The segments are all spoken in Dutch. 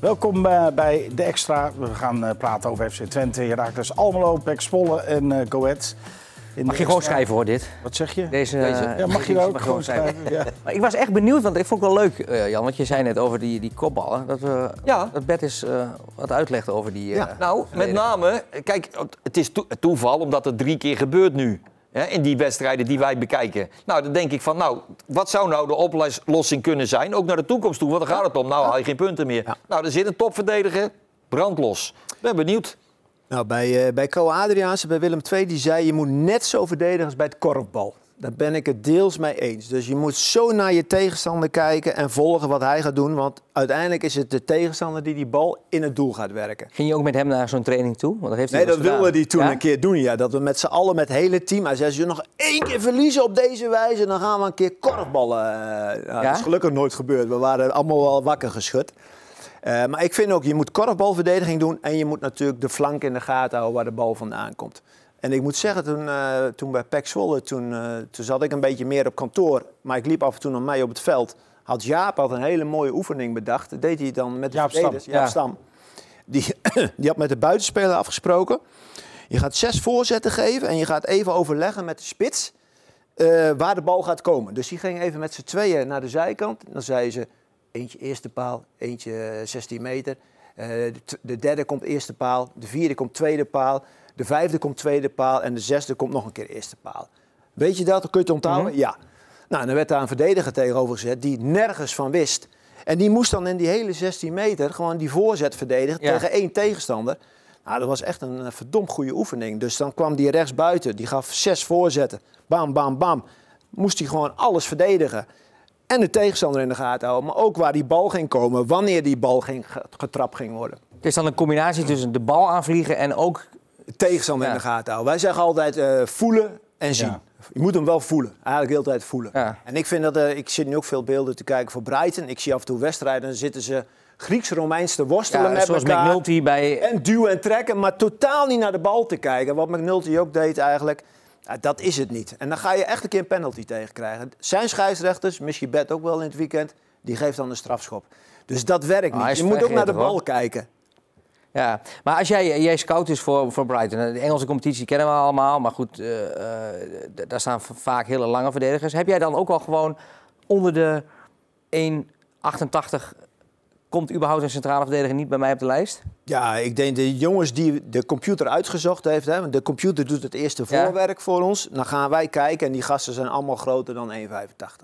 Welkom bij De Extra. We gaan praten over FC Twente, Heracles Almelo, PEC Zwolle en Go Ahead. Mag je gewoon schrijven hoor, dit? Wat zeg je? Deze ja, mag je ook gewoon schrijven? Ja. Maar ik was echt benieuwd, want ik vond het wel leuk, Jan, want je zei net over die kopballen. Dat Bert eens wat uitlegde over die... Nou, met name, kijk, het is toeval omdat het 3 keer gebeurt nu. Hè, in die wedstrijden die wij bekijken. Nou, dan denk ik van, wat zou nou de oplossing kunnen zijn? Ook naar de toekomst toe, want daar gaat het om. Nou, haal je geen punten meer. Ja. Nou, er zit een topverdediger, brandlos. Ben benieuwd. Nou, bij Co Adriaanse, bij Willem II, die zei je moet net zo verdedigen als bij het korfbal. Daar ben ik het deels mee eens. Dus je moet zo naar je tegenstander kijken en volgen wat hij gaat doen. Want uiteindelijk is het de tegenstander die bal in het doel gaat werken. Ging je ook met hem naar zo'n training toe? Want dat heeft hij dat wilde hij toen een keer doen. Ja. Dat we met z'n allen, met het hele team. Hij zei, als je nog 1 keer verliezen op deze wijze, dan gaan we een keer korfballen. Dat is gelukkig nooit gebeurd. We waren allemaal wel wakker geschud. Maar ik vind ook, je moet korfbalverdediging doen. En je moet natuurlijk de flank in de gaten houden waar de bal vandaan komt. En ik moet zeggen, toen bij PEC Zwolle, toen zat ik een beetje meer op kantoor. Maar ik liep af en toe naar mij op het veld. Jaap had een hele mooie oefening bedacht. Dat deed hij dan met de verdedigers. Jaap Stam. Die had met de buitenspeler afgesproken. Je gaat 6 voorzetten geven en je gaat even overleggen met de spits waar de bal gaat komen. Dus die ging even met z'n tweeën naar de zijkant. Dan zei ze, eentje eerste paal, eentje 16 meter. De derde komt eerste paal, de vierde komt tweede paal. De 5e komt tweede paal en de 6e komt nog een keer eerste paal. Weet je dat? Dan kun je het onthouden? Mm-hmm. Ja. Nou, dan werd daar een verdediger tegenover gezet die nergens van wist. En die moest dan in die hele 16 meter gewoon die voorzet verdedigen tegen 1 tegenstander. Nou, dat was echt een verdomd goede oefening. Dus dan kwam die rechtsbuiten, die gaf 6 voorzetten. Bam, bam, bam. Moest hij gewoon alles verdedigen. En de tegenstander in de gaten houden. Maar ook waar die bal ging komen, wanneer die bal getrapt ging worden. Het is dan een combinatie tussen de bal aanvliegen en ook... tegenstander in de gaten houden. Wij zeggen altijd voelen en zien. Ja. Je moet hem wel voelen. Eigenlijk de hele tijd voelen. Ja. En ik vind dat... ik zit nu ook veel beelden te kijken voor Brighton. Ik zie af en toe wedstrijden. Dan zitten ze Grieks-Romeins te worstelen met zoals elkaar. McNulty bij... En duwen en trekken. Maar totaal niet naar de bal te kijken. Wat McNulty ook deed eigenlijk. Dat is het niet. En dan ga je echt een keer een penalty tegen krijgen. Zijn scheidsrechters, misschien Bert ook wel in het weekend. Die geeft dan een strafschop. Dus dat werkt niet. Je moet ook naar de bal kijken. Ja, maar als jij scout is voor Brighton, de Engelse competitie kennen we allemaal, maar goed, daar staan vaak hele lange verdedigers. Heb jij dan ook al gewoon onder de 1,88 komt überhaupt een centrale verdediger niet bij mij op de lijst? Ja, ik denk de jongens die de computer uitgezocht heeft, hè, de computer doet het eerste voorwerk voor ons, dan gaan wij kijken en die gasten zijn allemaal groter dan 1,85.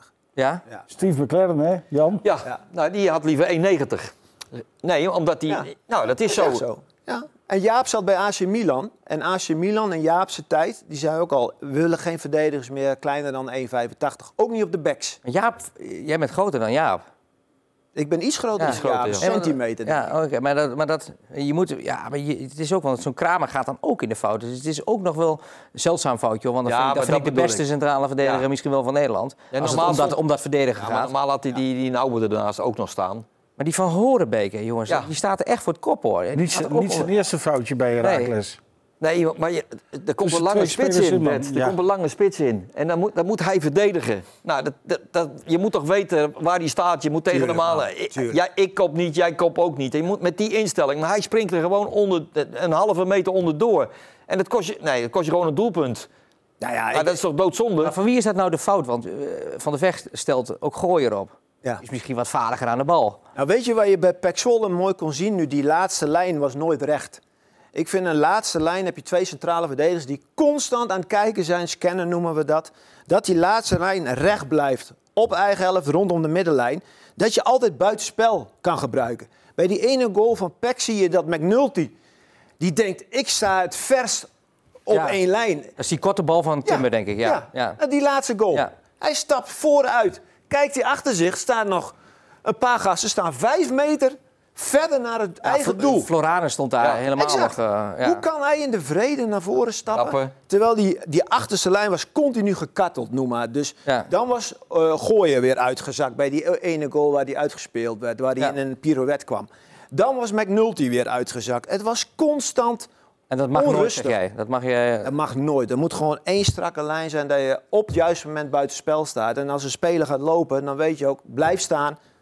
Ja? Steve McLaren, hè, Jan? Ja. Nou, die had liever 1,90. Nee, omdat die... Ja. Nou, dat is zo. Ja. En Jaap zat bij AC Milan. En AC Milan in Jaapse tijd, die zei ook al... we willen geen verdedigers meer kleiner dan 1,85. Ook niet op de backs. Jaap, jij bent groter dan Jaap. Ik ben iets groter dan Jaap, centimeter. Ja, oké. Maar je moet... Ja, maar het is ook wel... Zo'n Kramer gaat dan ook in de fout. Dus het is ook nog wel een zeldzaam foutje. Want dan vind ik de beste centrale verdediger misschien wel van Nederland. Ja, als het om dat verdedigen gaat. Normaal had hij die Nauwe ernaast ook nog staan. Maar die van Horenbeke, jongens, die staat er echt voor het kop, hoor. Niet zijn eerste foutje bij Heracles. Nee, maar er komt een lange spits in, Bert. Er komt een lange spits in. En dan moet hij verdedigen. Nou, je moet toch weten waar hij staat. Je moet tegen hem halen. Ik kop niet, jij kop ook niet. En je moet met die instelling. Maar hij springt er gewoon een halve meter onderdoor. En dat kost je gewoon een doelpunt. Nou, dat is toch doodzonde? Maar van wie is dat nou de fout? Want Van der Vecht stelt ook Gooier op. Ja. Is misschien wat vaardiger aan de bal. Nou, weet je waar je bij PEC Zwolle mooi kon zien? Nu, die laatste lijn was nooit recht. Ik vind een laatste lijn heb je 2 centrale verdedigers die constant aan het kijken zijn, scannen noemen we dat. Dat die laatste lijn recht blijft op eigen helft rondom de middenlijn. Dat je altijd buitenspel kan gebruiken. Bij die ene goal van PEC zie je dat McNulty, die denkt ik sta het verst op 1 lijn. Dat is die korte bal van Timber, denk ik. Ja. Die laatste goal. Ja. Hij stapt vooruit. Kijkt hij achter zich, staan nog een paar gasten, staan 5 meter verder naar het eigen doel. Floranus stond daar helemaal exact. nog... Hoe kan hij in de vrede naar voren stappen? Terwijl die achterste lijn was continu gekatteld, noem maar. Dus dan was Gooier weer uitgezakt bij die ene goal waar hij uitgespeeld werd, waar hij in een pirouette kwam. Dan was McNulty weer uitgezakt. Het was constant en dat mag onrustig. Nooit, zeg jij. Dat mag nooit. Er moet gewoon 1 strakke lijn zijn dat je op het juiste moment buiten spel staat. En als een speler gaat lopen, dan weet je ook, blijf staan.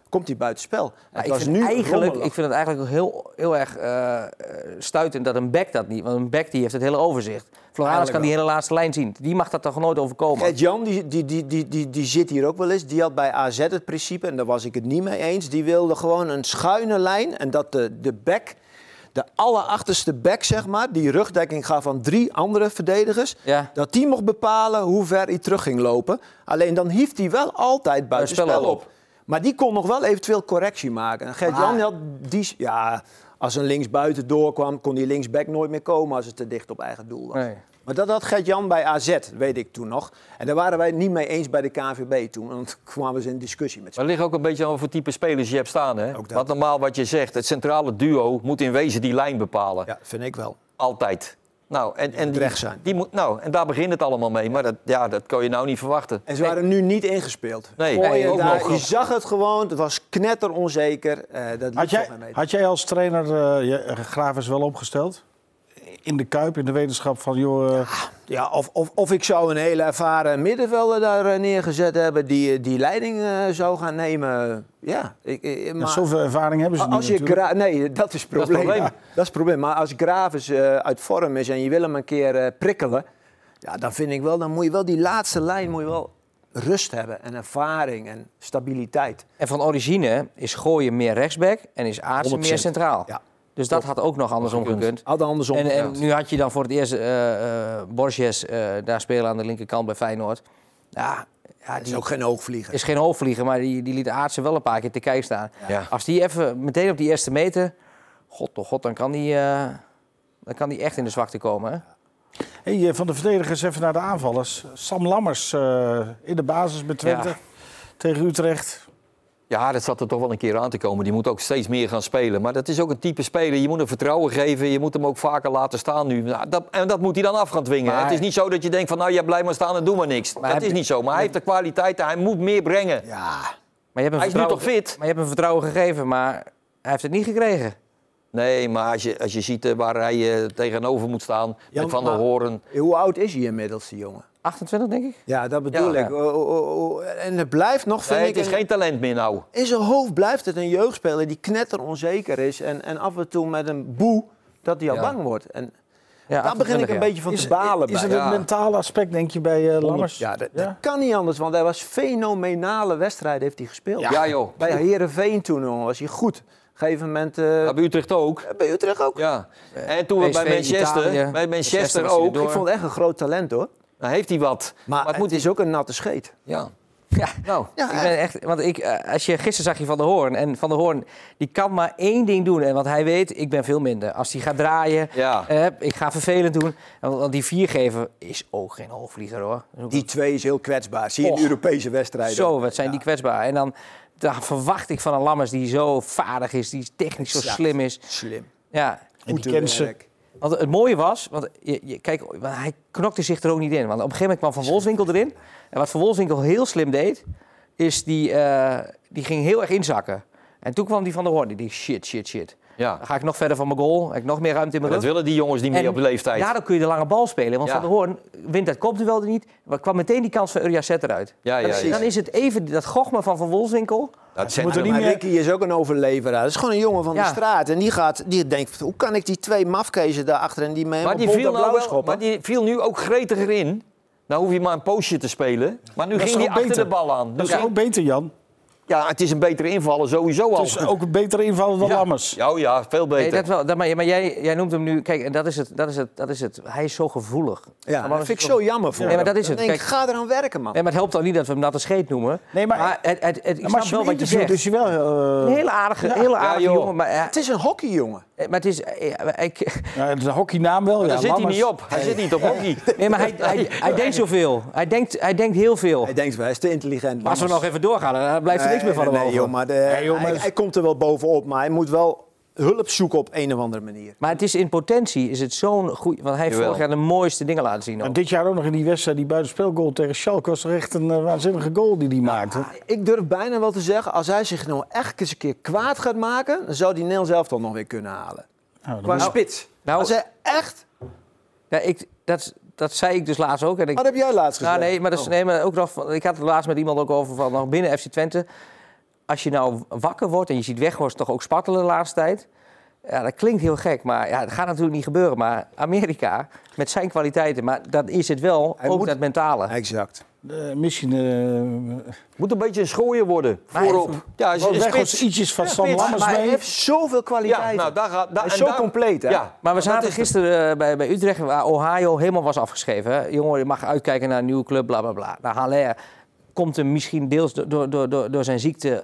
komt hij buitenspel. Ik vind het eigenlijk heel erg stuitend dat een back dat niet... Want een back die heeft het hele overzicht. Floranus kan die hele laatste lijn zien. Die mag dat toch nooit overkomen? Gert-Jan, die zit hier ook wel eens. Die had bij AZ het principe, en daar was ik het niet mee eens. Die wilde gewoon een schuine lijn en dat de back... De allerachterste back, zeg maar, die rugdekking gaf van 3 andere verdedigers... Ja. Dat die mocht bepalen hoe ver hij terug ging lopen. Alleen dan hief hij wel altijd buitenspel op. Maar die kon nog wel eventueel correctie maken. En Gert-Jan had die... Ja, als een linksbuiten doorkwam, kon die linksback nooit meer komen als het te dicht op eigen doel was. Nee. Maar dat had Gert-Jan bij AZ, weet ik toen nog. En daar waren wij het niet mee eens bij de KNVB toen. Want kwamen ze in discussie met z'n. Maar het ligt ook een beetje aan wat type spelers je hebt staan. Hè? Want normaal wat je zegt, het centrale duo moet in wezen die lijn bepalen. Ja, vind ik wel. Altijd. Nou, en recht zijn. En daar begint het allemaal mee. Maar dat kon je nou niet verwachten. En ze waren nu niet ingespeeld. Nee, je zag het gewoon. Het was knetteronzeker. Had jij als trainer Gravers wel opgesteld? In de Kuip, in de wetenschap van... Ja, of ik zou een hele ervaren middenvelder daar neergezet hebben... die leiding zou gaan nemen. Ja, maar zoveel ervaring hebben ze niet. Nee, dat is het probleem. Dat is het probleem. Maar als Gravers uit vorm is en je wil hem een keer prikkelen... Ja, dan vind ik wel, dan moet je wel die laatste lijn rust hebben en ervaring en stabiliteit. En van origine is Gooien meer rechtsback en is Aartsen meer centraal. Ja. Dus dat had ook nog andersom gekund. En nu had je dan voor het eerst Borges daar spelen aan de linkerkant bij Feyenoord. Ja, die is ook geen hoogvlieger. Is geen hoogvlieger, maar die liet Aartsen wel een paar keer te kijken staan. Ja. Als die even meteen op die eerste meter... God, dan kan die echt in de zwakte komen. Hè? Hey, van de verdedigers even naar de aanvallers. Sam Lammers in de basis bij Twente tegen Utrecht... Ja, dat zat er toch wel een keer aan te komen. Die moet ook steeds meer gaan spelen. Maar dat is ook een type speler. Je moet hem vertrouwen geven. Je moet hem ook vaker laten staan nu. Nou, dat moet hij dan af gaan dwingen. Maar het is niet zo dat je denkt van... nou, blijf maar staan en doe maar niks. Dat is niet zo. Maar hij heeft de kwaliteit en hij moet meer brengen. Ja. Maar hij is nu toch fit? Maar je hebt hem vertrouwen gegeven, maar hij heeft het niet gekregen. Nee, maar als je ziet waar hij tegenover moet staan... met Van der Hoorn... Hoe oud is hij inmiddels, die jongen? 28, denk ik. Ja, dat bedoel ik. En het blijft nog, vind ik... Het is geen talent meer nou. In zijn hoofd blijft het een jeugdspeler die knetteronzeker is. En af en toe met een boe dat hij al bang wordt. En daar begin ik een beetje van te balen. Is het een mentale aspect, denk je, bij Lammers? Ja, dat kan niet anders. Want hij was fenomenale wedstrijden heeft hij gespeeld. Ja joh. Bij Heerenveen toen was hij goed. Op een gegeven moment... bij Utrecht ook. Bij Utrecht ook. Ja. En toen we bij Manchester ook. Ik vond het echt een groot talent, hoor. Nou heeft hij wat. Maar het is ook een natte scheet. Ja. Ik ben echt... Want als je gisteren zag je Van der Hoorn. En Van der Hoorn, die kan maar één ding doen. En want hij weet, ik ben veel minder. Als hij gaat draaien, ik ga vervelend doen. Want die viergever is ook geen hoogvlieger, hoor. Die 2 is heel kwetsbaar. Zie je in Europese wedstrijden. Zo, wat zijn die kwetsbaar. En dan verwacht ik van een Lammers die zo vaardig is. Die technisch zo slim is. Slim. Ja. En die kent ze. Want het mooie was, want kijk, hij knokte zich er ook niet in. Want op een gegeven moment kwam Van Wolfswinkel erin. En wat Van Wolfswinkel heel slim deed, is die ging heel erg inzakken. En toen kwam die Van der Hoorn. Die dacht, shit. Ja. Dan ga ik nog verder van mijn goal. Heb ik nog meer ruimte in mijn rug. Dat willen die jongens niet meer op leeftijd. Daardoor kun je de lange bal spelen. Want Van der Hoorn wint dat kopduel er niet. Er kwam meteen die kans van Urja Zet eruit. Dan is het even dat gochme van Wolfswinkel. Ricky is ook een overleveraar. Dat is gewoon een jongen van de straat. En die denkt, hoe kan ik die 2 mafkezen daarachter en die me helemaal schoppen? Maar die viel nu ook gretiger in. Nou hoef je maar een poosje te spelen. Maar nu ging hij achter de bal aan. Dat is ook beter, Jan. Ja, het is een betere invaller sowieso al. Het is ook een betere invaller dan Lammers. Ja, veel beter. Nee, dat wel. Maar jij noemt hem nu... Kijk, en dat is het. Hij is zo gevoelig. Ja, dat vind ik zo jammer voor hem. Nee, maar dat is het. Kijk, ga eraan werken, man. Nee, maar het helpt ook niet dat we hem natte scheet noemen. Nee, maar ik snap wel wat je zegt. Dus je wel, een hele aardige jongen. Maar, het is een hockeyjongen. Maar het is... de hockeynaam wel, Daar zit hij niet op. Hij zit niet op hockey. Nee, maar hij denkt zoveel. Hij denkt heel veel. Hij denkt wel, hij is te intelligent. Maar als we nog even doorgaan, dan blijft er niks meer van hem over. Joh, maar hij komt er wel bovenop, maar hij moet wel hulp zoeken op een of andere manier. Maar het is in potentie is het zo'n goed... Want hij heeft vorig jaar de mooiste dingen laten zien. En dit jaar ook nog in die wedstrijd, die buitenspelgoal tegen Schalke... was er echt een waanzinnige goal die maakte. Ik durf bijna wel te zeggen, als hij zich nou echt eens een keer kwaad gaat maken... dan zou hij Nederland zelf toch nog weer kunnen halen. Qua spits. Als hij echt... Ja, dat zei ik dus laatst ook. En Wat heb jij laatst gezegd? Nee, maar ook nog... Ik had het laatst met iemand ook over van nog binnen FC Twente... als je nou wakker wordt en je ziet Weghorst toch ook spartelen de laatste tijd. Ja, dat klinkt heel gek, maar ja, dat gaat natuurlijk niet gebeuren. Maar Amerika, met zijn kwaliteiten, maar dat is het wel, ook dat mentale. Exact. Misschien... Moet een beetje een schooier worden. Voorop. Ja, Weghorst ietsjes van Sam Lammers mee. Maar hij heeft zoveel kwaliteiten. Ja, nou, hij is zo compleet, hè? Ja, maar we zaten gisteren bij Utrecht, waar Ohio helemaal was afgeschreven. Hè? Jongen, je mag uitkijken naar een nieuwe club, bla bla bla. Nou, Haller komt hem misschien deels door zijn ziekte...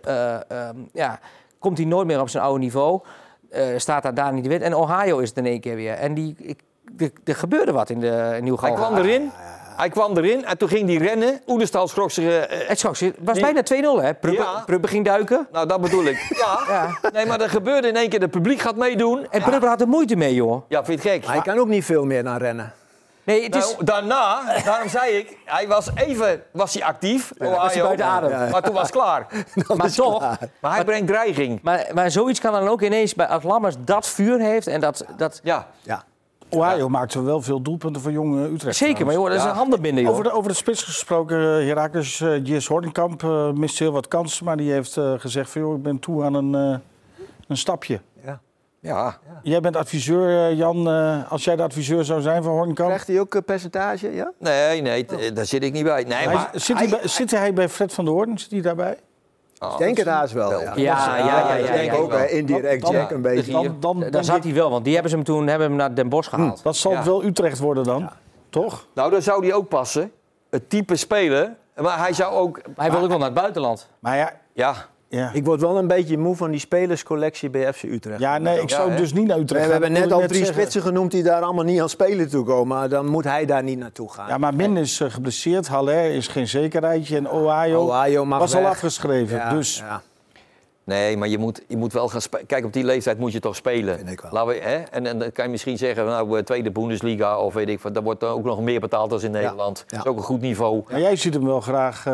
komt hij nooit meer op zijn oude niveau. Staat daar niet de wit. En Ohio is het in één keer weer. En er gebeurde wat in Nieuw-Galgenwaard. Hij kwam erin en toen ging hij rennen. Oenestal schrok zich... Het was bijna 2-0, hè? Prubbe ging duiken. Nou, dat bedoel ik. Ja. Nee, maar er gebeurde in één keer. Het publiek gaat meedoen. En Prubbe had er moeite mee, joh. Ja, vind je het gek? Hij kan ook niet veel meer dan rennen. Nee, het is... Nou, daarna, daarom zei ik, was hij actief. Was hij buiten adem. Maar toen was het klaar. Maar toch. Maar hij brengt dreiging. Maar zoiets kan dan ook ineens, als Lammers dat vuur heeft en dat... Ja. Ohio maakt wel veel doelpunten voor jonge Utrecht. Zeker, maar joh, dat is een handenbinder, joh. Over de spits gesproken, Heracles, Jis Hornkamp mist heel wat kansen, maar die heeft gezegd van, joh, ik ben toe aan een stapje. Ja. Jij bent adviseur, Jan. Als jij de adviseur zou zijn van Hornkamp... Krijgt hij ook percentage, ja? Nee, daar zit ik niet bij. Nee, maar zit hij bij Fred van der Hoorn? Zit hij daarbij? Ik denk het haast wel. Ja. Ik denk ook indirect Jack een beetje. Daar zat hij wel, want die hebben hem naar Den Bosch gehaald. Dat zal wel Utrecht worden dan, toch? Nou, dan zou hij ook passen. Het type speler. Maar hij zou ook... Hij wil ook wel naar het buitenland. Maar Ja. Ik word wel een beetje moe van die spelerscollectie bij FC Utrecht. Ja, nee, ik zou dus niet naar Utrecht gaan. We hebben net al 3 spitsen genoemd die daar allemaal niet aan spelen toe komen. Maar dan moet hij daar niet naartoe gaan. Ja, maar Min is geblesseerd. Haller is geen zekerheidje. En Ohio was al afgeschreven. Ja, dus... Ja. Nee, maar je moet wel gaan spelen. Kijk, op die leeftijd moet je toch spelen. Vind ik wel. Laten we, hè? En dan kan je misschien zeggen, nou, tweede Bundesliga of weet ik wat. Daar wordt ook nog meer betaald dan in Nederland. Ja. Dat is ook een goed niveau. Maar jij ziet hem wel graag...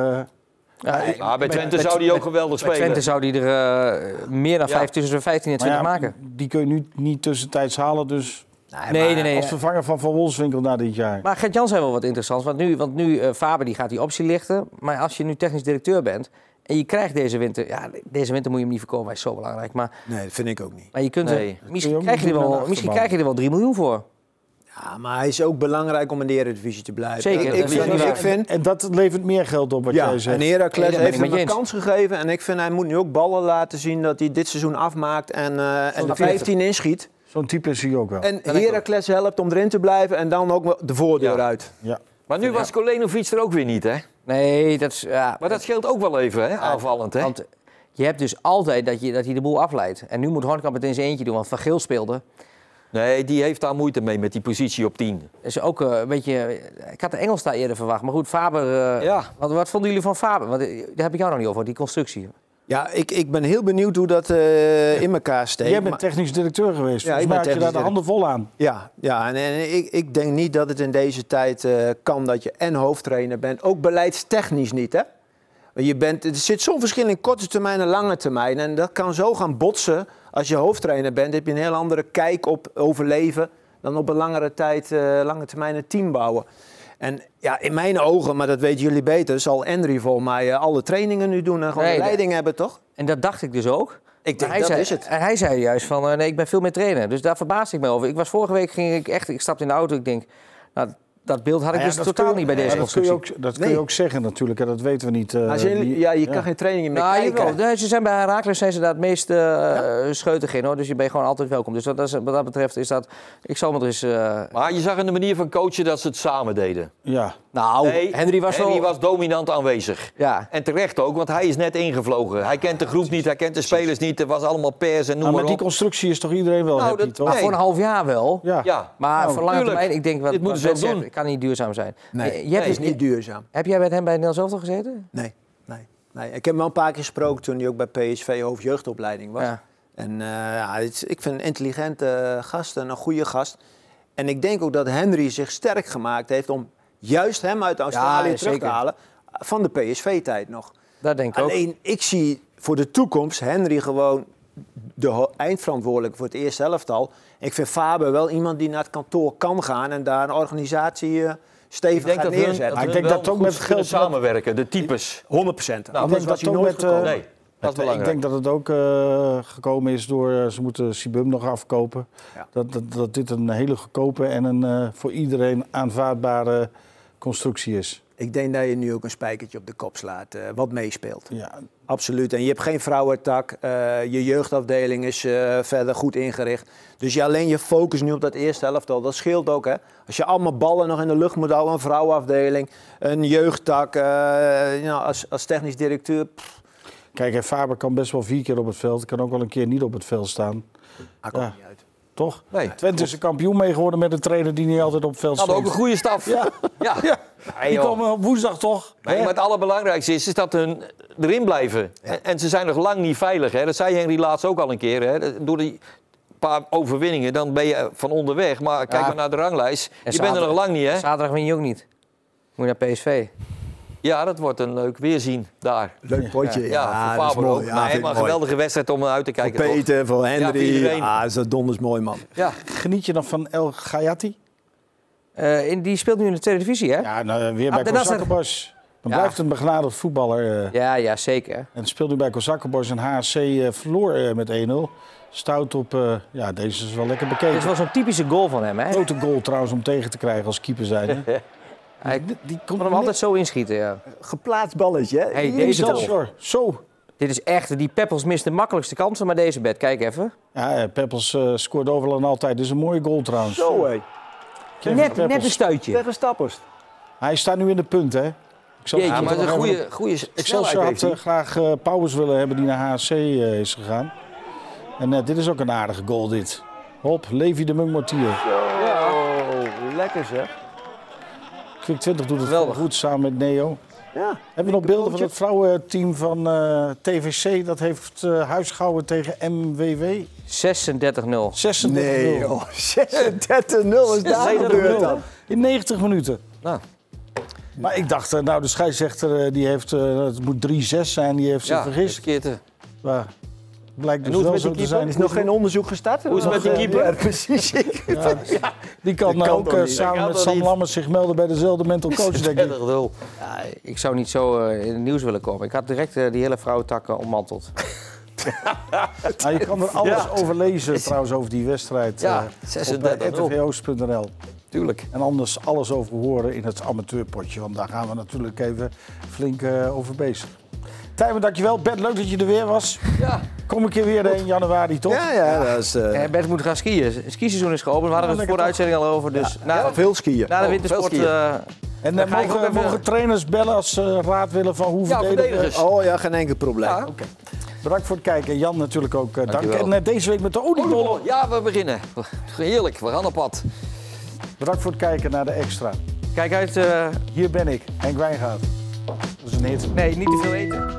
bij Twente zou hij ook geweldig spelen. Bij Twente zou hij er meer dan tussen de 15 en 20 maken. Die kun je nu niet tussentijds halen, dus... Nee. Als vervanger van Wolfswinkel na dit jaar. Maar Gert-Jan zei wel wat interessants. Want nu Faber die gaat die optie lichten. Maar als je nu technisch directeur bent... en je krijgt deze winter... Ja, deze winter moet je hem niet verkopen. Hij is zo belangrijk. Maar, Nee, dat vind ik ook niet. maar je kunt misschien krijg je er wel 3 miljoen voor. Ja, maar hij is ook belangrijk om in de Eredivisie te blijven. Zeker. Ik vind... En dat levert meer geld op, wat jij zegt. En Heracles heeft hem een eens. kans gegeven. En ik vind hij moet nu ook ballen laten zien dat hij dit seizoen afmaakt en de 15 inschiet. Zo'n type zie je ook wel. En Heracles helpt om erin te blijven en dan ook de voordeur uit. Ja. Maar nu was Kolenovic er ook weer niet, hè? Nee, dat is... Ja, Maar dat scheelt ook wel even, hè? Aanvallend, hè? Want je hebt dus altijd dat hij de boel afleidt. En nu moet Hornkamp het in zijn eentje doen, want Van Geel speelde. Nee, die heeft daar moeite mee met die positie op 10. Dus ook een beetje... Ik had de Engels daar eerder verwacht. Maar goed, Faber... Wat vonden jullie van Faber? Want daar heb ik jou nog niet over, die constructie. Ja, ik ben heel benieuwd hoe dat in elkaar steekt. Jij bent technisch directeur geweest. Ja, Volgens mij had je daar de handen vol aan. Ja, en ik denk niet dat het in deze tijd kan dat je en hoofdtrainer bent. Ook beleidstechnisch niet, hè? Er zit zo'n verschil in korte termijn en lange termijn. En dat kan zo gaan botsen. Als je hoofdtrainer bent, heb je een heel andere kijk op overleven dan op een lange termijn een team bouwen. En ja, in mijn ogen, maar dat weten jullie beter, zal Henry volgens mij alle trainingen nu doen en gewoon de leiding hebben, toch? En dat dacht ik dus ook. Ik denk, dat is het. En hij zei juist van, nee, ik ben veel meer trainer. Dus daar verbaasde ik me over. Vorige week ik stapte in de auto, ik denk, nou, dat beeld had ik dus totaal niet bij deze constructie. Dat kun je ook zeggen natuurlijk, dat weten we niet. Je kan geen trainingen meer kijken. Nee, ze zijn bij Heracles zijn ze daar het meest scheutig in, hoor. Dus je bent gewoon altijd welkom. Dus wat dat betreft is dat... Ik zal me er eens... Maar je zag in de manier van coachen dat ze het samen deden. Ja. Nou, Henry was dominant aanwezig. Ja. En terecht ook, want hij is net ingevlogen. Hij kent de groep niet, hij kent de spelers niet. Er was allemaal pers en noem maar maar op. die constructie is toch iedereen wel happy, toch? Voor een half jaar wel. Ja. Maar voor lange termijn, ik denk dit moeten ze ook doen. Het kan niet duurzaam zijn. Nee, het is niet duurzaam. Heb jij met hem bij Nederlands Elftal gezeten? Nee. Ik heb hem wel een paar keer gesproken toen hij ook bij PSV hoofdjeugdopleiding was. Ja. En ik vind een intelligente gast en een goede gast. En ik denk ook dat Henry zich sterk gemaakt heeft om juist hem uit Australië terug te halen. Van de PSV-tijd nog. Dat denk ik ook. Alleen, ik zie voor de toekomst Henry gewoon de eindverantwoordelijke voor het eerste elftal. Ik vind Faber wel iemand die naar het kantoor kan gaan en daar een organisatie stevig gaat neerzetten. Ik denk dat ook met geld samenwerken, de types. 100%. Anders was hij nooit gekomen. Nee. Dat is belangrijk. Ik denk dat het ook gekomen is door... ze moeten Sibum nog afkopen. Ja. Dat dit een hele goedkope en een voor iedereen aanvaardbare constructie is. Ik denk dat je nu ook een spijkertje op de kop slaat, wat meespeelt. Ja. Absoluut. En je hebt geen vrouwentak. Je jeugdafdeling is verder goed ingericht. Dus alleen je focus nu op dat eerste helftal, dat scheelt ook. Hè? Als je allemaal ballen nog in de lucht moet houden, een vrouwenafdeling, een jeugdtak, als technisch directeur... Kijk, Faber kan best wel 4 keer op het veld. Kan ook wel een keer niet op het veld staan. Hij komt niet uit. Toch? Nee. Twente is een kampioen mee geworden met een trainer die niet altijd op het veld staat. Hadden ook een goede staf. Ja. Nee, die komen op woensdag toch? Nee, maar het allerbelangrijkste is dat hun erin blijven. Ja. En ze zijn nog lang niet veilig. Hè? Dat zei Henry laatst ook al een keer. Hè? Door die paar overwinningen, dan ben je van onderweg. Maar kijk maar naar de ranglijst. Je bent er nog lang niet, hè? Zaterdag win je ook niet. Moet je naar PSV. Ja, dat wordt een leuk weerzien daar. Leuk potje. Ja, voor Faber ook. Maar een geweldige wedstrijd om uit te kijken. Voor Peter, voor Henry. Ja, is dat donders mooi, man. Ja. Geniet je nog van El Gayati? Die speelt nu in de tweede divisie, hè? Ja, weer bij Kozakkenbos. Dan blijft een begnadigd voetballer. Ja, zeker. En speelt nu bij Kozakkenbos en HSC verloor met 1-0. Stout op, deze is wel lekker bekeken. Dit was zo'n typische goal van hem, hè? Grote goal trouwens om tegen te krijgen als keeper zijn. Die kon hem altijd zo inschieten, ja. Geplaatst balletje, hè? Hey, deze goal. Zo. Dit is echt, die Peppels mist de makkelijkste kansen, maar deze bed, kijk even. Ja, Peppels scoort overal en altijd. Dit is een mooie goal trouwens. Zo, hé. Net een stuitje. Tegen Stappers. Hij staat nu in de punt, hè? Ja, maar een goede Excelsior had graag Pauwers willen hebben die naar HSC is gegaan. En dit is ook een aardige goal, dit. Hop, Levi de Munk-Mortier. Ja, lekker zeg. Kwik 20 doet het wel goed samen met Neo. Ja, hebben we nog beelden van het vrouwenteam van TVC? Dat heeft huis gehouden tegen MWW. 36-0. 36-0. Nee, 36-0 is daar gebeurd dan. In 90 minuten. Nou. Maar ik dacht, de scheidsrechter die heeft, het moet 3-6 zijn, die heeft zich vergist. Maar blijkt dus wel zo te zijn. Er is nog geen onderzoek gestart. Hoe is het met die keeper? Ja, precies. Die kan ook samen met Sam Lammers zich melden bij dezelfde mental coach, denk ik. Ja, ik zou niet zo in het nieuws willen komen. Ik had direct die hele vrouwentak ontmanteld. Je kan er alles over lezen trouwens over die wedstrijd op rtvoo's.nl. Tuurlijk. En anders alles over horen in het amateurpotje. Want daar gaan we natuurlijk even flink over bezig. Tijmen, dankjewel. Bert, leuk dat je er weer was. Ja. Kom een keer weer in januari, toch? Ja, dat is... Bert moet gaan skiën. Het skiseizoen is geopend. We hadden het voor de uitzending al over. Dus veel skiën. Na de wintersport... En mogen trainers bellen als ze raad willen van hoe verdedigers? Oh ja, geen enkel probleem. Ja. Okay. Bedankt voor het kijken. Jan natuurlijk ook dank. En deze week met de oliebollen. Ja, we beginnen. Heerlijk, we gaan op pad. Bedankt voor het kijken naar de extra. Kijk uit. Hier ben ik, Henk Wijngaard. Dat is een hit. Nee, niet te veel eten.